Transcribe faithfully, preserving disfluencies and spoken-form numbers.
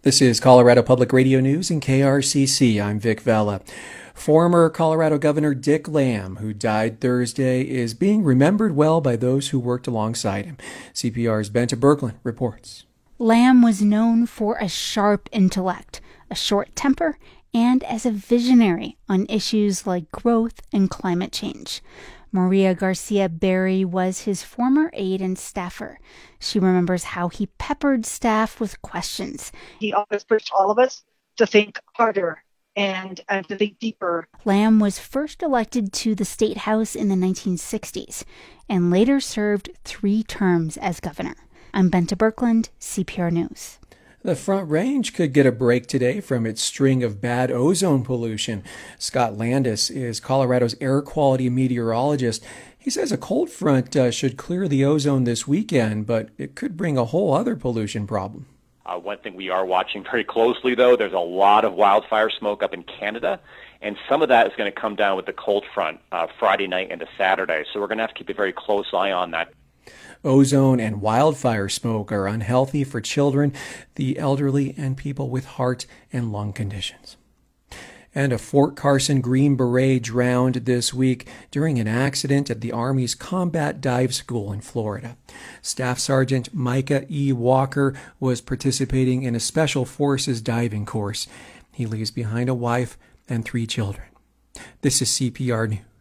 This is Colorado Public Radio News in K R C C. I'm Vic Vela. Former Colorado Governor Dick Lamm, who died Thursday, is being remembered well by those who worked alongside him. C P R's Benta Berglund reports. Lamm was known for a sharp intellect, a short temper, and as a visionary on issues like growth and climate change. Maria Garcia Berry was his former aide and staffer. She remembers how he peppered staff with questions. He always pushed all of us to think harder and, and to think deeper. Lamm was first elected to the State House in the nineteen sixties and later served three terms as governor. I'm Benta Berglund, C P R News. The Front Range could get a break today from its string of bad ozone pollution. Scott Landis is Colorado's air quality meteorologist. He says a cold front uh, should clear the ozone this weekend, but it could bring a whole other pollution problem. Uh, one thing we are watching very closely, though, there's a lot of wildfire smoke up in Canada, and some of that is going to come down with the cold front uh, Friday night into Saturday. So we're going to have to keep a very close eye on that. Ozone and wildfire smoke are unhealthy for children, the elderly, and people with heart and lung conditions. And a Fort Carson Green Beret drowned this week during an accident at the Army's Combat Dive School in Florida. Staff Sergeant Micah E. Walker was participating in a Special Forces diving course. He leaves behind a wife and three children. This is C P R News.